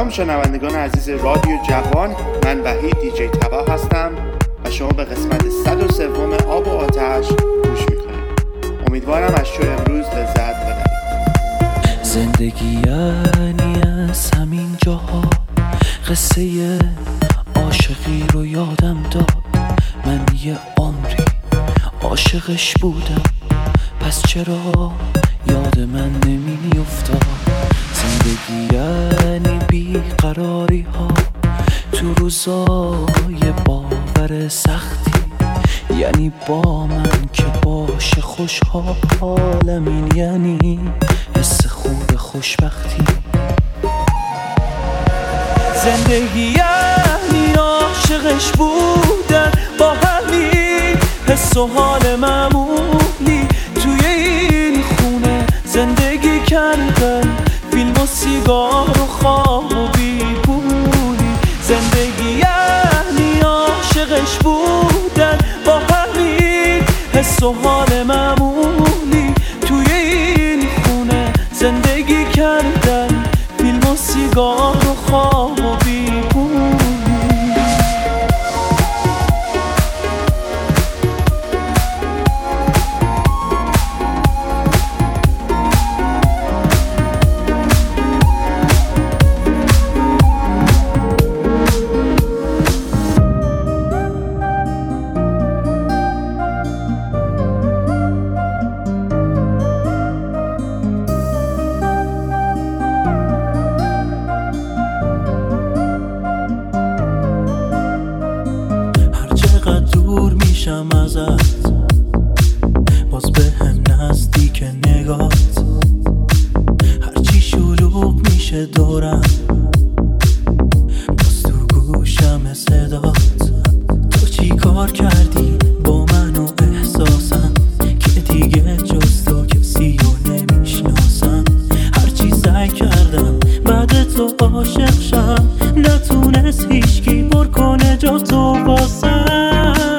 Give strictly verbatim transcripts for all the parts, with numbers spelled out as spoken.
سلام شنوندگان عزیز رادیو جوان، من وحید دیجی تبا هستم و شما به قسمت صد و سوم آب و آتش گوش میکنید. امیدوارم از شو امروز لذت ببرید. زندگی یعنی از همین جاها، قصه عاشقی رو یادم داد. من یه عمری عاشقش بودم، پس چرا یاد من نمیافتاد؟ زندگی یعنی بیقراری ها تو روزای باور سختی، یعنی با من که باشه خوشحالم، این یعنی حس خوب خوشبختی. زندگی یعنی عاشقش بودن با همین حس و حال معمولی، توی این خونه زندگی کردن، فیلم و سیگار و خواب و بیپولی. زندگی یعنی عاشقش بودن با همین حس و حال معمولی، توی این خونه زندگی کردن، فیلم و سیگار و خواب و بیپولی. دور میشم ازت، باز به هم نزدیک نگات، هرچی شلوغ میشه دورم، باز تو گوشم صدات. تو چی کار کردی با من و احساسم که دیگه جز تو کسی رو نمیشناسم؟ هرچی سعی کردم بعد تو عاشق شم، نتونست هیچکی پر کنه جا تو واسم.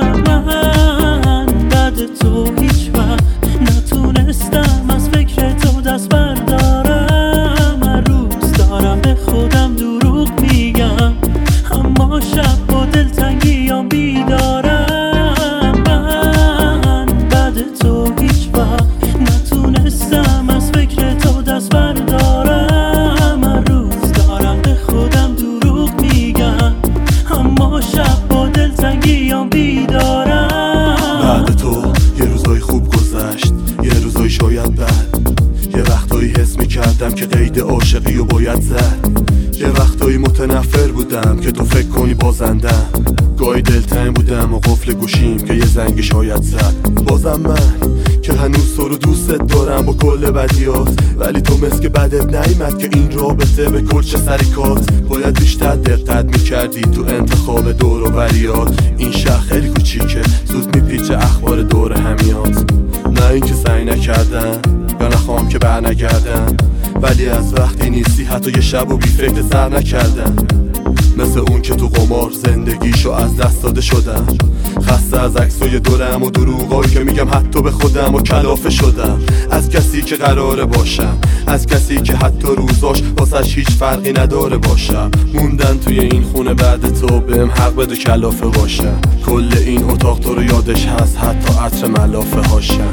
تو هیچ وقت نتونستم از فکر تو دست بردارم. هر روز دارم به خودم دروغ میگم، اما شب با دلتنگیام بیدارم. من بعد تو هیچ وقت نتونستم از فکر تو دست بردارم. هر روز دارم به خودم دروغ میگم، اما شب با دلتنگیام بیدارم. بعد تو یه روزای خوب گذشت، یه روزای شاید بد، یه وقتایی حس میکردم که قید عاشقی رو باید زد، یه وقتایی متنفر بودم که تو فکر کنی بازندم، گاهی دلتنگ بودم و قفل گوشیم که یه زنگ شاید زد. بازم من که هنوز تو رو دوستت دارم با کل بدیات، ولی تو مثل که بدت نیمد که این رابطه به کل چه سریکات. باید بیشتر دقت میکردی تو انتخاب دور و بریات، این شهر خیلی کوچیکه زود میپیچه اخبار دور همیات. نه این که سعی نکردم یا نخوام که بر نگردم، ولی از وقتی نیستی حتی یه شب و بی فکر سر نکردم. مثل اون که تو قمار زندگیشو از دست داده شدم، خسته از عکسای دورم و دروغایی که میگم حتی به خودم و کلافه شدم. از کسی که قراره باشم، از کسی که حتی روزاش واسش هیچ فرقی نداره باشم. موندن توی این خونه بعد تو بهم حق بده کلافه باشم. کل این اتاق تو رو یادش هست، حتی عطر ملافه هاشم.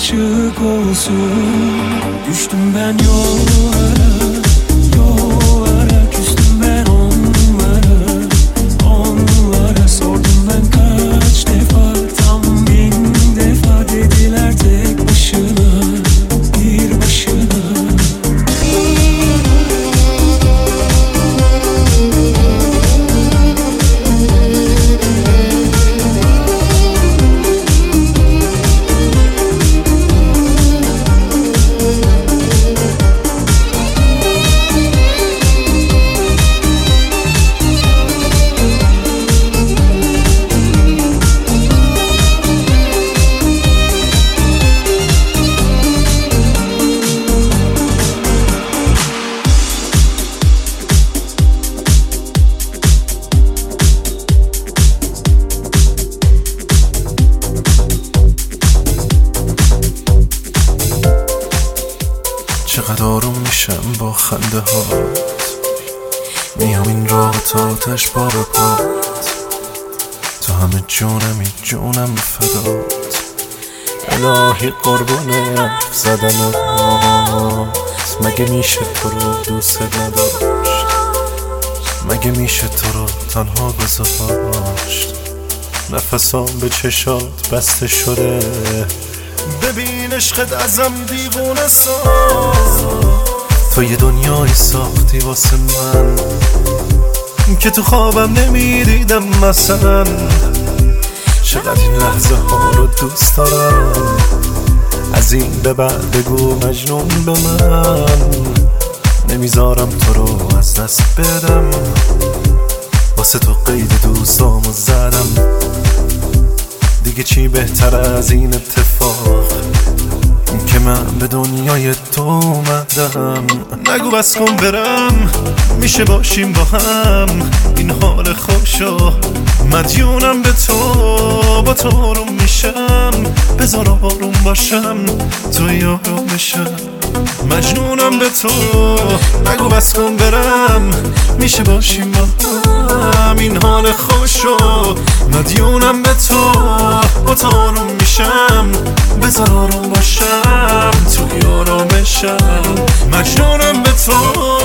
ışık olsun. Düştüm ben yollara, yollara, küstüm ben onlara, onlara. Sordum ben kaç defa, tam bin defa. Dediler tek başına, bir başına. چقدر آروم میشم با خنده هات، میام این راه تا آتش بار پات. تو همه جونمی جونم فدات، الهی قربون حرف زدنات. مگه میشه تو رو دوست نداشت؟ مگه میشه تو رو تنها گذاشت؟ نفسام به چشات بسته شده، ببین عشقت ازم دیوونه ساز. تو یه دنیایی ساختی واسه من که تو خوابم نمیدیدم مثلا. چقدر این لحظه ها رو دوست دارم، از این به بعد بگو مجنون به من. نمیذارم تو رو از دست بدم، واسه تو قید دوستامو زدم. دیگه چی بهتر از این اتفاق که من به دنیای تو اومدم. نگو بس کن برم، میشه باشیم با هم. این حال خوشو مدیونم به تو، با تو آروم میشم. بذار آروم باشم، تو یارم بشم. مجنونم به تو، نگو بس کن برم. میشه باشیم با هم، این حال خوشو مدیونم به تو، با تو آروم میشم. بذار آروم باشم، تو یارم بشم. مجنونم به تو.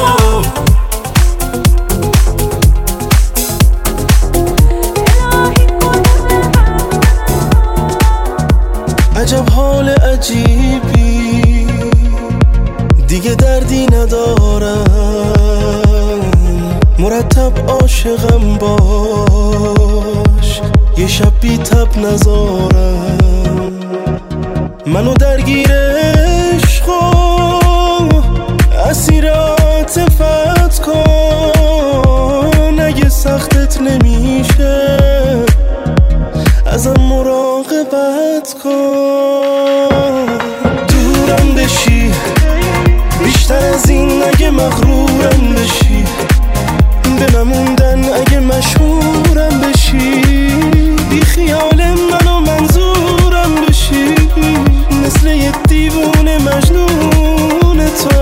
عجب حال عجیبی، دیگه دردی ندارم. مرتب عاشقم باش، یه شب بی تب نزارم. منو درگیر عشق و اسیر عاطفت کن. اگه سختت نمیشه ازم مراقبت کن. دورم بشی بیشتر از این، اگه مغرورم بشی. به نموندن اگه مشهورم بشی. بی خیال منو منظورم بشی. مثل یه دیوونه مجنون تو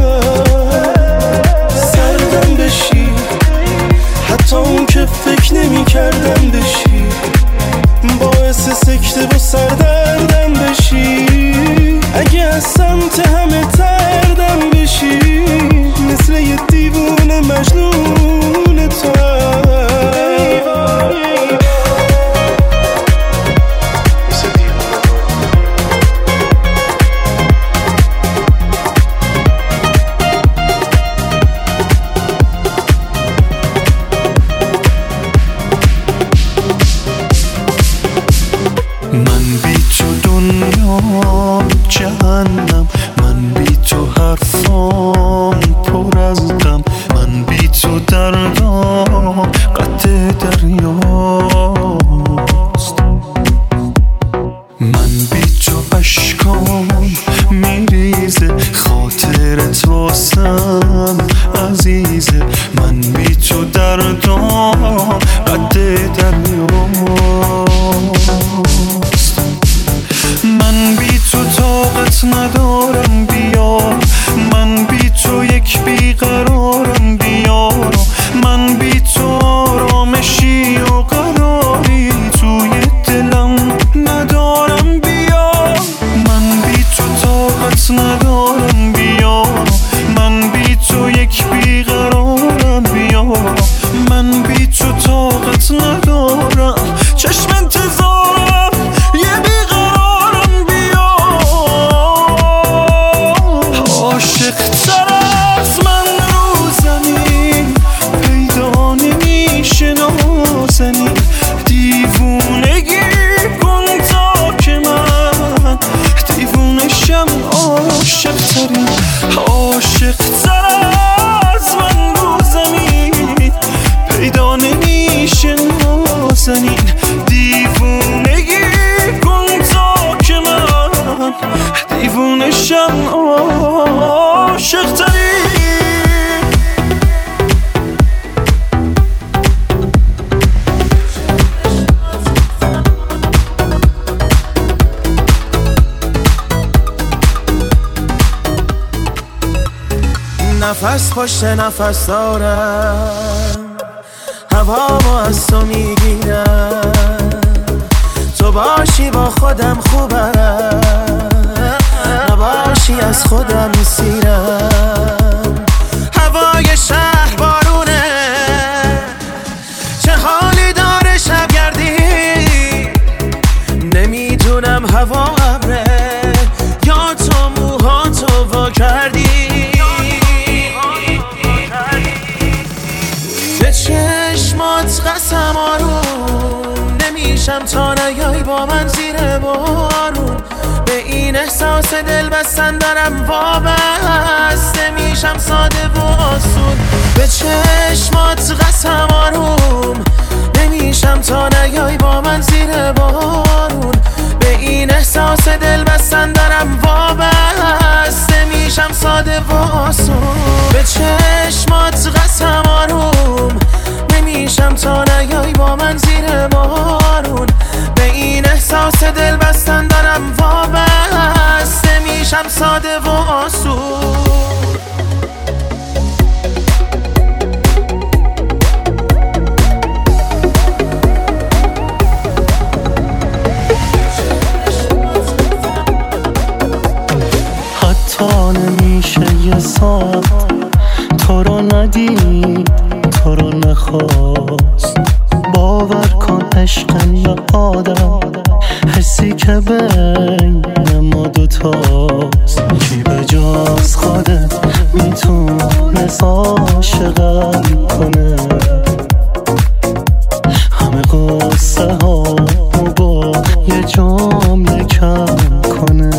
سردم بشی، حتی اون که فکر نمی کردم بشی. باعث سکته و سردردم بشی. اگه از سمت همه تردم بشی. مثل یه دیوونه مجنون تو جهنم. من بی تو حرفام پر از غم، من بی تو دردام قطع دریاست. من بی تو اشکام میریزه، خاطرت واسم عزیزه. من بی تو دردام قطع دریاست. من بی تو طاقت ندارم، میگم عاشق ترین، عاشق تر از من رو زمین پیدا نمیشه نازنین. دیوونگی کن تا که من دیوونشم عاشق ترین. نفس پشت نفس دارم، هوامو از تو میگیرم، تو باشی با خودم خوبم، نباشی از خودم سیرم. هوای شهر بارونه، چه حالی داره شبگردی، نمیدونم هوا ابره یا تو موهاتو وا کردی. چشمات قسم آروم نمیشم تا نیای با من زیر بارون. به این احساس دل بستن دارم وابسته میشم ساده و آسون. به چشمات قسم آروم نمیشم تا نیای با من زیر بارون. به این احساس دل بستن دارم وابسته میشم ساده و آسون. به چشمات قسم آروم نمیشم تا نیای با من زیر بارون. به این احساس دل بستن دارم وابسته میشم ساده و آسون. حتی نمیشه یه ساعت تو رو ندید، تو رو نخواست. باور کن عشق یا آدم حسی که بین ما دوتاست. کی به جاز خودت میتونه عاشقم کنه، همه قصه ها با یه جمله کم کنه.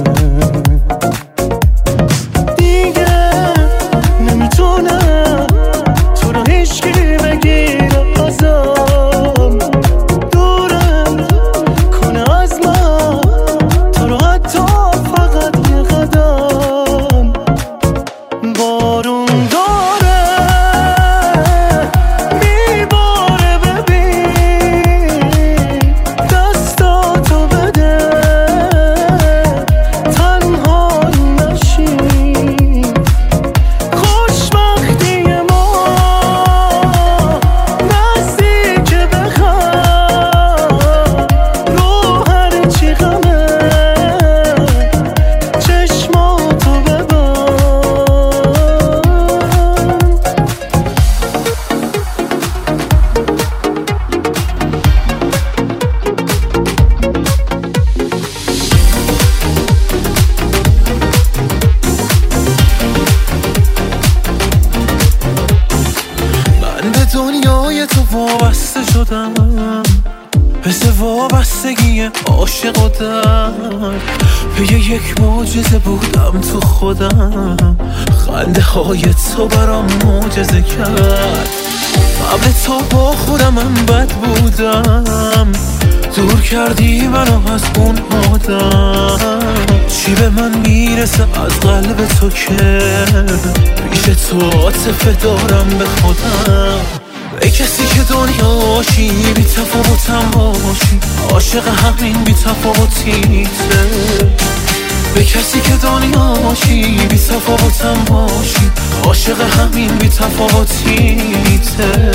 دنیای تو وابسته شدم، مثل وابستگی عاشق و درد. به یک معجزه بودم تو خودم، خنده های تو برام معجزه کرد. قبل تو با خودم من بد بودم، دور کردی منو از اون آدم. چی به من میرسه از قلب تو که پیش تو عاطفه دارم به خودم. ای کسی که دنیاشی بی تفاوتم باشی، عاشق همین بی تفاوتیته. به کسی که دنیاشی بی تفاوتم باشی، عاشق همین بی تفاوتیته.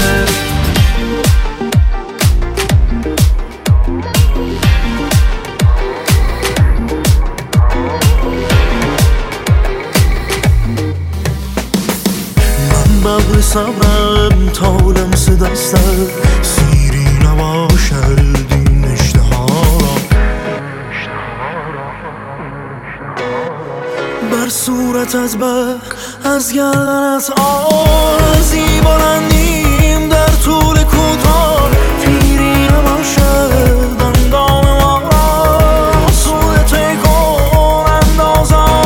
ببر صبرم تا لمس دستت سیری نباشد این اشتها را. بر صورت از بر از گردنت آرزی بلندیم در طول کوتاه. پیری نباشد اندام ما را سوی تی کن اندازم.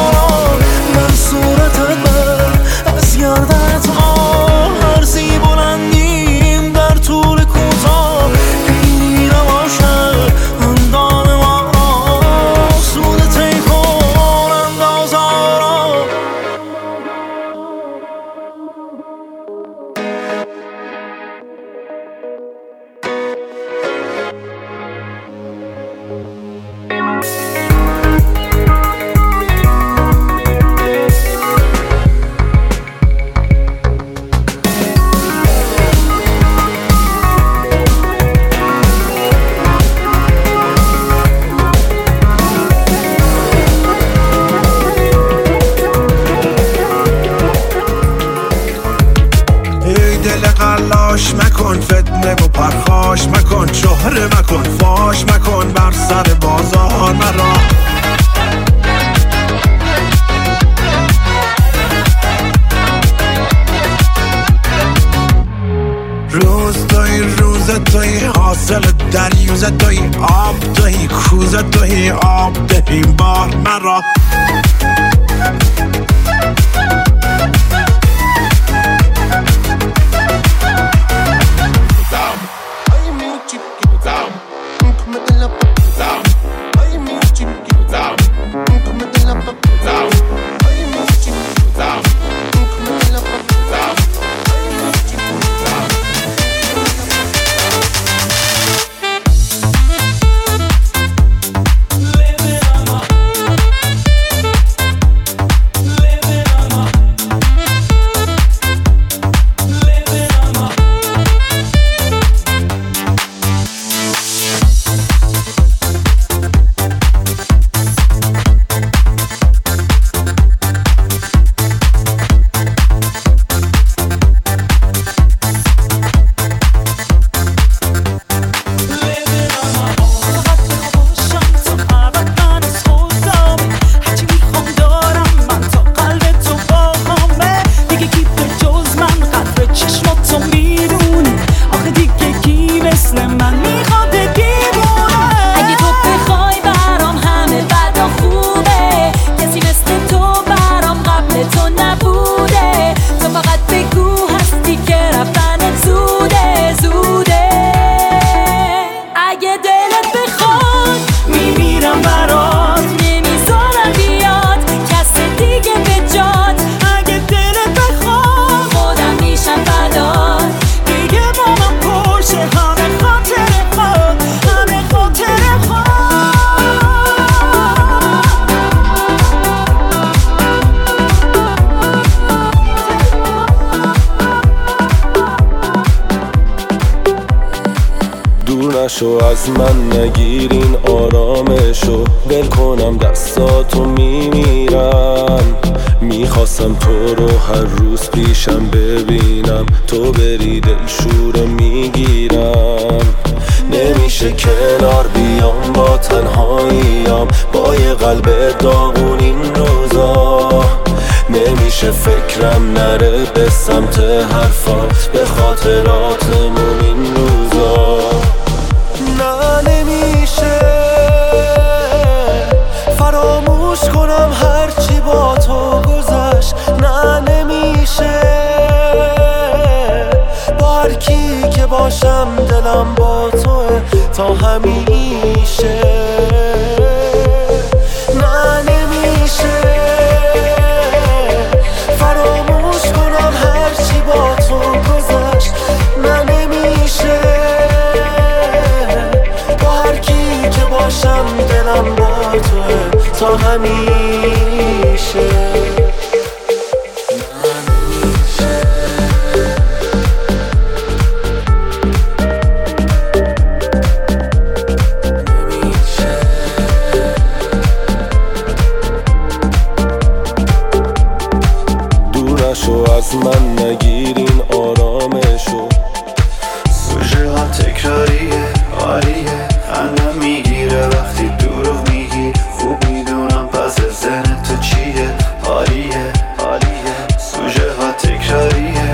فاش مکن، چهره مکن، فاش مکن بر سر بازار مرا. روز توی روز توی حاصل دریوز توی آب توی کوز توی آب دهیم بار مرا. شو از من نگیرین آرامشو، ول کنم دستاتو میمیرم. میخواستم تو رو هر روز پیشم ببینم، تو بری دلشوره میگیرم. نمیشه کنار بیام با تنهاییم، با یه قلب داغون این روزا. نمیشه فکرم نره به سمت حرفات، به خاطراتمون این روزا. نه نمیشه فراموش کنم هرچی با تو گذشت. نه نمیشه با هر کی که باشم دلم با توه تا همیشه. نه نمیشه فراموش کنم هرچی با تو گذشت. نه نمیشه باشم دلم با توه تا همیشه. دور نشو از من نگیرین آرامشو. سوژه ها تکراریه عالیه، خندم میگیره وقتی دروغ میگی. خوب میدونم پس ذهن تو چیه، حالیه حالیه. سوژه ها تکراریه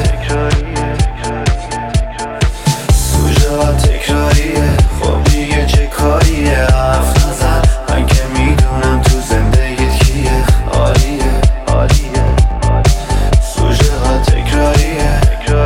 سوژه ها تکراریه. خب دیگه چه کاریه، حرف نزن من که میدونم تو زندگیت کیه. حالیه حالیه. سوژه ها تکراریه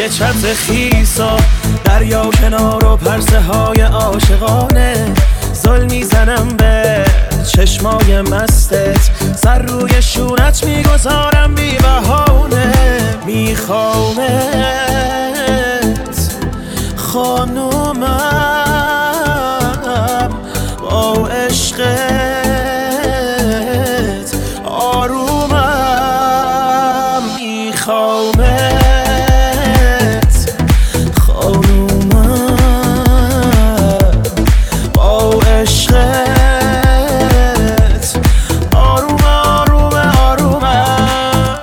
روی چتر خیسا، دریا کنار و پرسه های عاشقانه، زل میزنم به چشمای مستت، سر روی شونت میگذارم بی بهانه. میخوامت خانومم، با عشقت آرومم. میخوامت خانومم، با عشقت آروم آروم آرومم.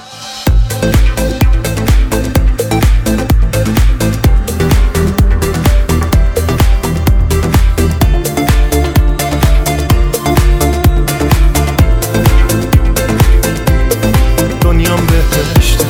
دنیام بهشت،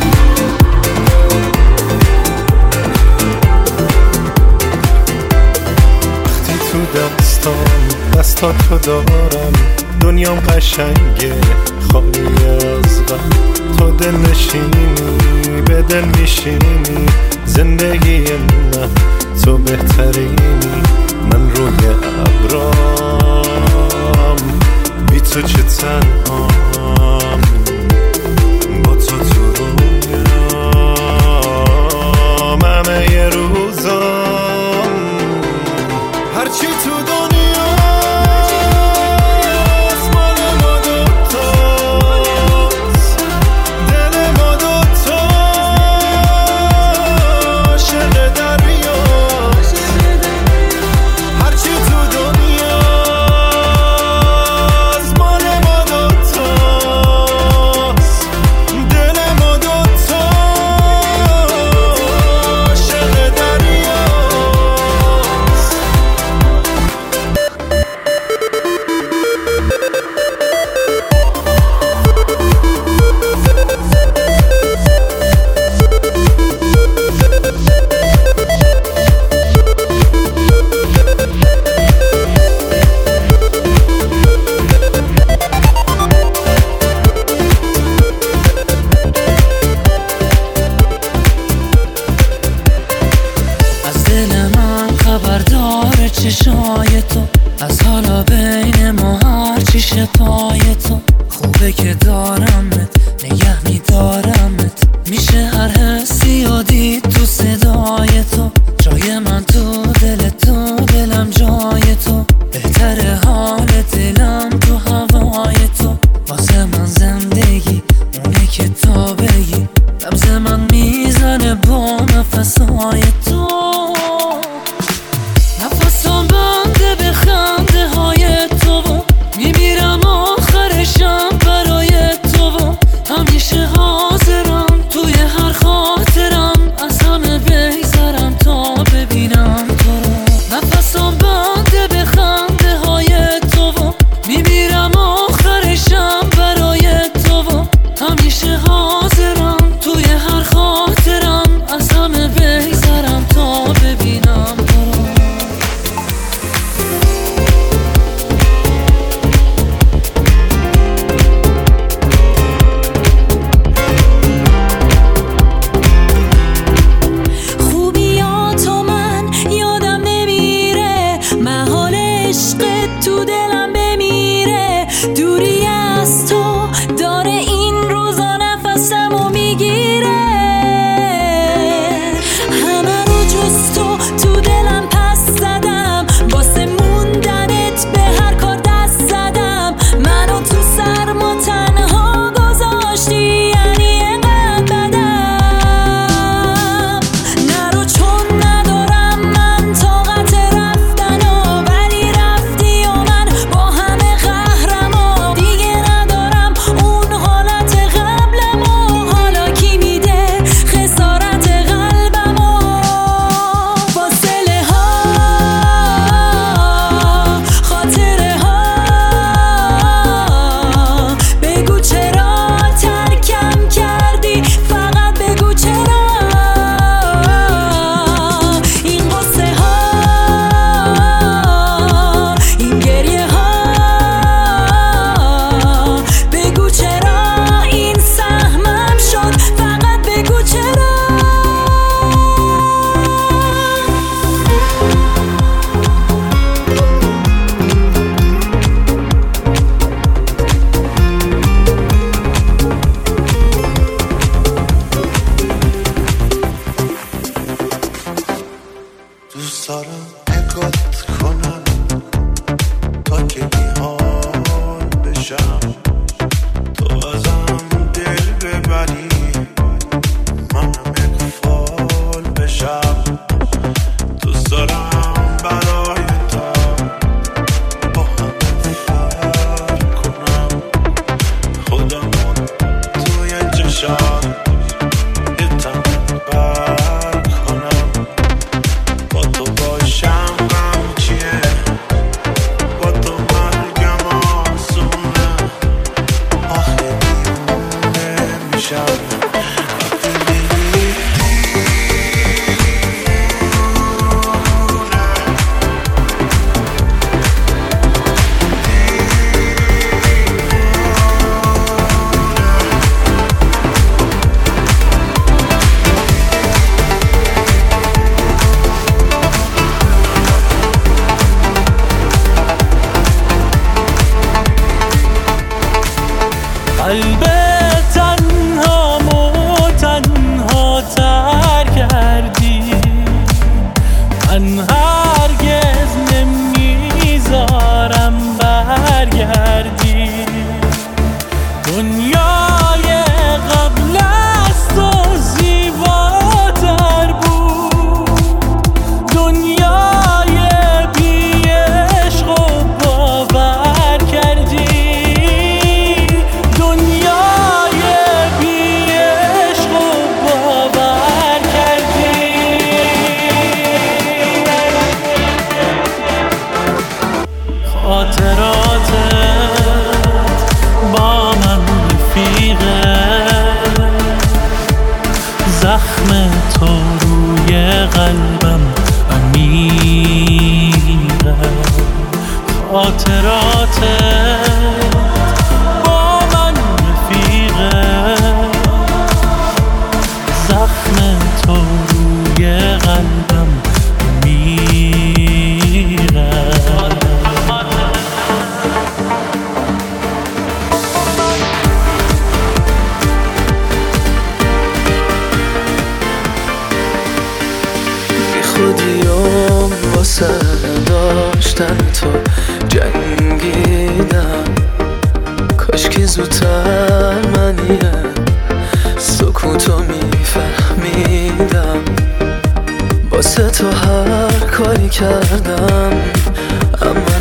وقتی تو دستام دستاتو دارم، دنیام قشنگه خالی از غم. تو دل نشینی به دل میشینی، زندگی من تو بهترینی. من روی ابرام بی تو چه تنهام، با تو تو رویام همه یه روزام. هرچی تو دنیا مال ما دوتاست، دل ما دوتاست، عاشق دریاست. هرچی تو دنیا مال ما دوتاست، دل ما دوتاست، عاشق دریاست. از دل من خبردار چشای تو، از حالا بین ما هرچی شپای تو. خوبه که دارمت، نگه میدارمت، میشه هر حسی و دید تو صدای تو. جای من تو دل تو، دلم جای تو، بهتره حال دلم تو هوای تو. واسه من زندگی اونه که تا بگی، نبض من میزنه با نفسهای تو. نفسم بنده به خنده های تو، میمیرم آخرشم برای تو. همیشه حاضرم توی هر خاطرم، از باشم تو ازم دل ببری منم اقفال بشم دوست دارم برای تو با هم فرق کنم خودمون توی چشم یه تمام برق کنم با تو باشم غم چیه با تو مرگم آسونه آخه دیونه میشم قلب تنهامو تنها تر کردی من هرگز نمیذارم برگردی دنیای قبل از تو زیباتر بود دنیای بی عشق و باور کردی خاطراتت با من رفیقه زخم تو روی قلبم عمیقه خاطراتت با من رفیقه زخم تو روی قلبم عمیقه خودیم واسه داشتن تو جنگیدم کاش که زودتر منیه سکوتو میفهمیدم واسه تو هر کاری کردم اما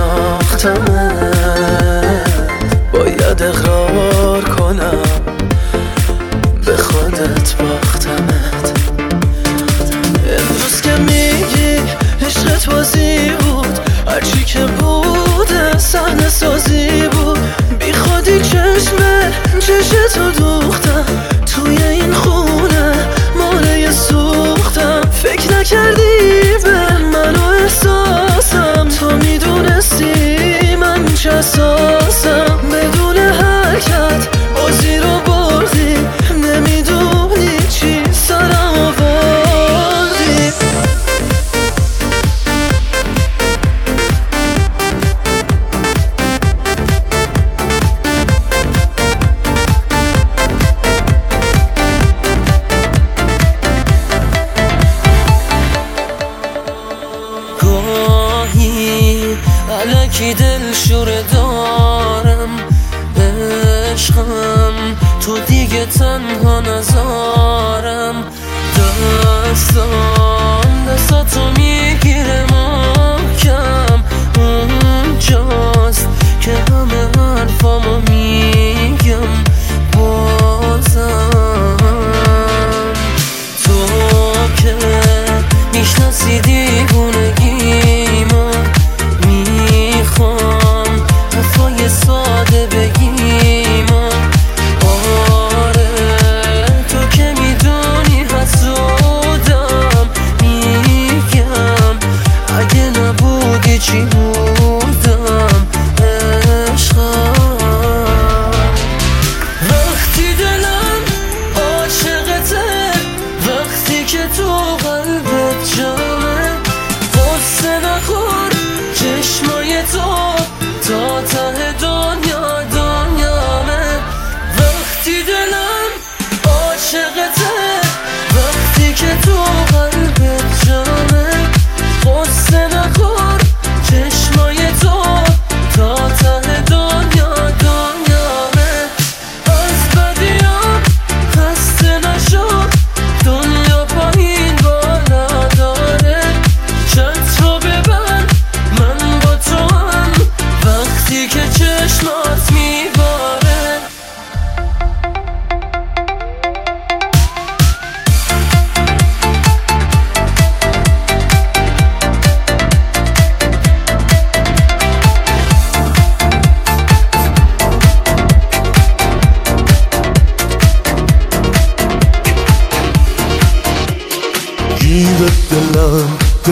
نشناختمت باید اقرار کنم به خودت باختمت امروز که میگی عشقت بازی بود هرچی که بود صحنه سازی بود بی خودی چشمه چشتو دوختم توی این خونه ماله سوختم فکر نکردی به من و احساسم تو میدونستی من چه اساسم بدون حرکت بازی رو بردی نمیدونی چی سرم آوردی الکی دل شوره دارم عشقم تو دیگه تنها نزارم دستم دستاتو میگیره محکم اونجاست که همه حرفامو میگم بازم تو که میشناسی دیوونگیمو میخوام حرفای ساده بگیم آره تو که میدونی حسودم میگم اگه نبودی چی بودم عشقم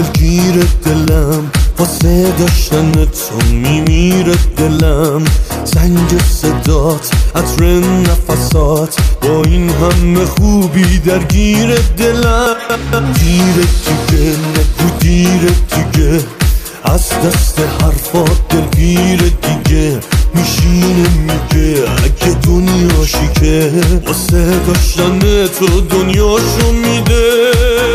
دلگیر دلم، واسه داشتن تو میمیره دلم. زنگ صدات، عطر نفسات، با این همه خوبی درگیر دلم. دیره دیگه، نگو دیره دیگه، از دست حرفات دلگیر دیگه. میشینه میگه اگه دنیاشی که واسه داشتن تو دنیاشو میده.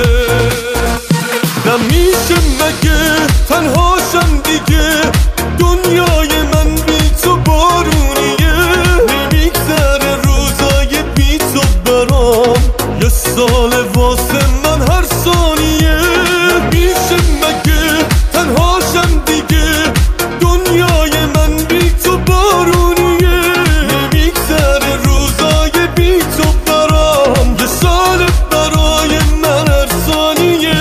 نمیشه مگه تنهاشم دیگه، دنیای من بی تو بارونیه. نمیگذره روزای بی تو برام، یه سال واسه من هر ثانیه. نمیشه مگه تنهاشم دیگه، دنیای من بی تو بارونیه. نمیگذره روزای بی تو برام، یه سال برای من هر ثانیه.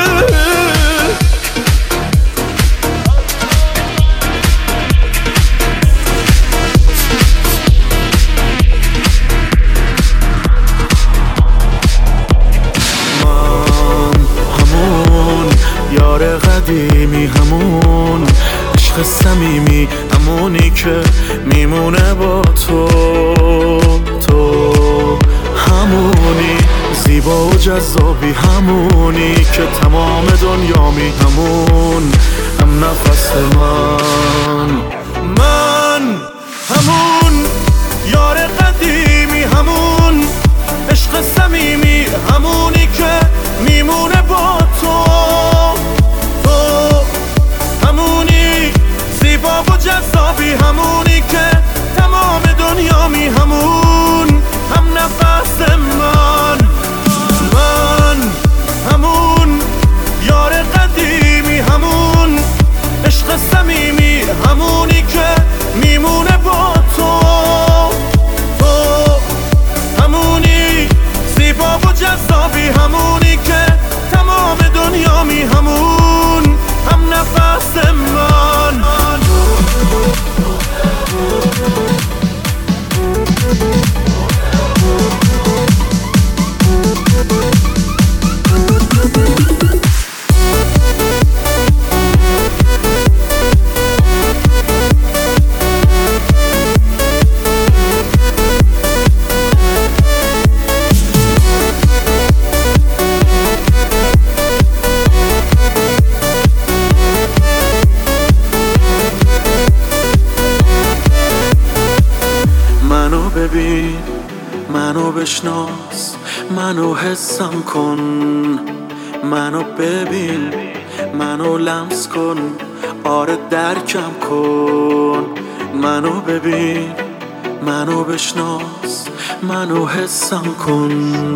یار قدیمی، همون عشق صمیمی، همونی که میمونه با تو. تو همونی زیبا و جذابی، همونی که تمام دنیامی، همون هم نفس من. من همون یار قدیمی، همون عشق صمیمی، همونی که میمونه با تو. و جذابی، همونی که تمام دنیامی، همون هم نفس من. من همون یار قدیمی، همون عشق صمیمی، همونی که میمونه با تو. تو همونی زیبا و جذابی، همونی که تمام دنیامی، همون هم نفس من. منو ببین، منو بشناس، منو حسم کن. منو ببین، منو لمس کن، آره درکم کن. منو ببین، منو بشناس، منو حسم کن.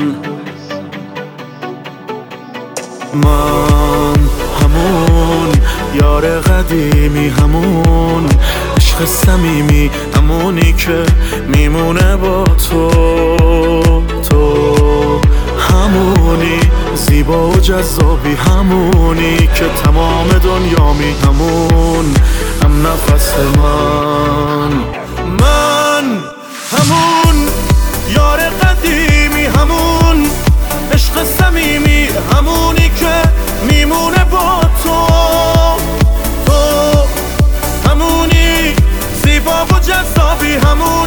من همون یار قدیمی، همون عشق صمیمی، همونی که میمونه با تو. تو همونی زیبا و جذابی، همونی که تمام دنیامی، همون هم نفس من. من همون یار قدیمی، همون عشق صمیمی، همونی که میمونه با تو. تو همونی زیبا و جذابی، همون